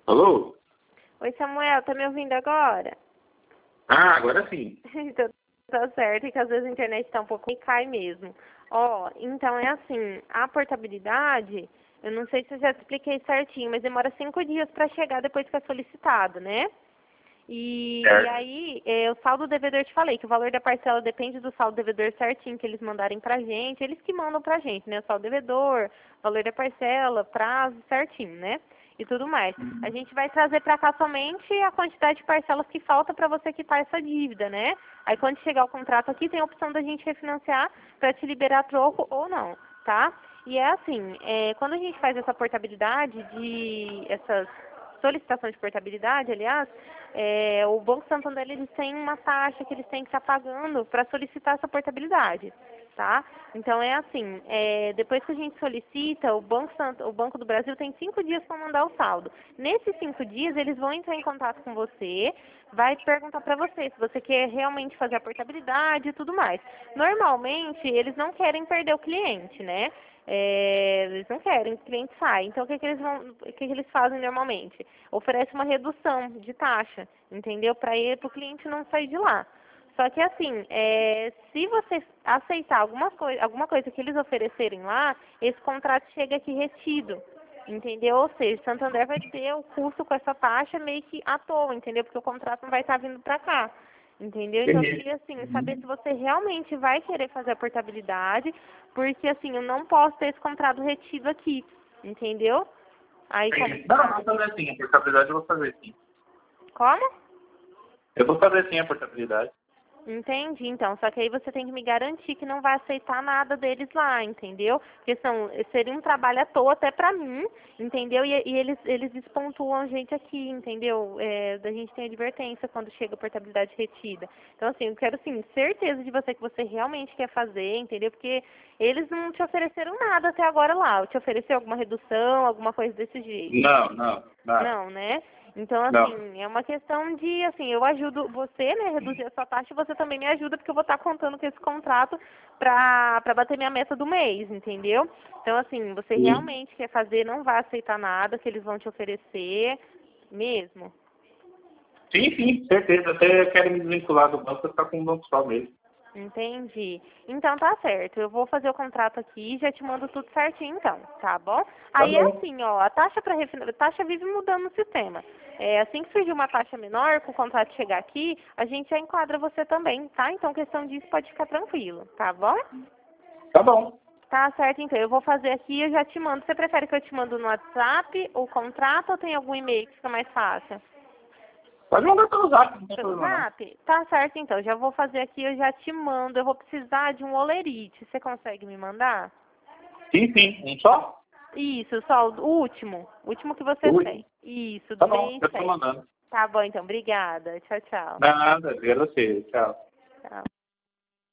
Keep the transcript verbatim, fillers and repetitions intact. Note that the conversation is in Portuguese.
Alô? Oi, Samuel, tá me ouvindo agora? Ah, agora sim. Então, tá certo, é que às vezes a internet tá um pouco e cai mesmo. Ó, então é assim, a portabilidade, eu não sei se eu já te expliquei certinho, mas demora cinco dias para chegar depois que é solicitado, né? E, e aí, é, o saldo devedor, eu te falei que o valor da parcela depende do saldo devedor certinho que eles mandarem pra gente, eles que mandam pra gente, né? O saldo devedor, valor da parcela, prazo certinho, né? E tudo mais. A gente vai trazer pra cá somente a quantidade de parcelas que falta pra você quitar essa dívida, né? Aí quando chegar o contrato aqui, tem a opção da gente refinanciar pra te liberar troco ou não, tá? E é assim, é, quando a gente faz essa portabilidade de essas solicitação de portabilidade, aliás, é, o Banco Santander, eles têm uma taxa que eles têm que estar pagando para solicitar essa portabilidade, tá? Então, é assim, é, depois que a gente solicita, o Banco, Sant... o Banco do Brasil tem cinco dias para mandar o saldo. Nesses cinco dias, eles vão entrar em contato com você, vai perguntar para você se você quer realmente fazer a portabilidade e tudo mais. Normalmente, eles não querem perder o cliente, né? É, eles não querem que o cliente saia. Então, o que, que, eles vão, o que, que eles fazem normalmente? Oferece uma redução de taxa, entendeu? Para o cliente não sair de lá. Só que assim, é, se você aceitar alguma, coi alguma coisa que eles oferecerem lá, esse contrato chega aqui retido, entendeu? Ou seja, Santander vai ter o custo com essa taxa meio que à toa, entendeu? Porque o contrato não vai estar vindo para cá. Entendeu? Então, eu queria, assim, saber se você realmente vai querer fazer a portabilidade, porque, assim, eu não posso ter esse contrato retido aqui, entendeu? Aí, como... Não, eu vou fazer sim, a portabilidade eu vou fazer sim. Como? Eu vou fazer sim a portabilidade. Entendi, então. Só que aí você tem que me garantir que não vai aceitar nada deles lá, entendeu? Porque são, seria um trabalho à toa até pra mim, entendeu? E, e eles, eles despontuam a gente aqui, entendeu? É, a gente tem advertência quando chega a portabilidade retida. Então, assim, eu quero, assim, certeza de você que você realmente quer fazer, entendeu? Porque eles não te ofereceram nada até agora lá. Te ofereceu alguma redução, alguma coisa desse jeito? Não, não, nada. Não, né? Então, Não. assim, é uma questão de, assim, eu ajudo você, né, reduzir a sua taxa e você também me ajuda, porque eu vou estar contando com esse contrato pra, pra bater minha meta do mês, entendeu? Então, assim, você Sim. realmente quer fazer, não vai aceitar nada que eles vão te oferecer, mesmo. Sim, sim, certeza. Até quero me desvincular do banco para ficar com o banco só mesmo. Entendi. Então tá certo. Eu vou fazer o contrato aqui e já te mando tudo certinho então, tá bom? Aí é bom. assim, ó, a taxa para refinanciar, a taxa vive mudando no sistema. É, assim que surgir uma taxa menor, com o contrato chegar aqui, a gente já enquadra você também, tá? Então questão disso pode ficar tranquilo, tá bom? Tá bom. Tá certo, então. Eu vou fazer aqui e eu já te mando. Você prefere que eu te mando no WhatsApp o contrato ou tem algum e-mail que fica mais fácil? Pode mandar pelo zap, não tem Pelo problema não. Zap? Tá certo, então. Já vou fazer aqui, eu já te mando. Eu vou precisar de um olerite. Você consegue me mandar? Sim, sim. Um só? Isso, só o último. O último que você Ui. tem. Isso, Tá do bom, mês eu tô seis. mandando. Tá bom, então. Obrigada. Tchau, tchau. Nada, obrigado a você. Tchau. Tchau.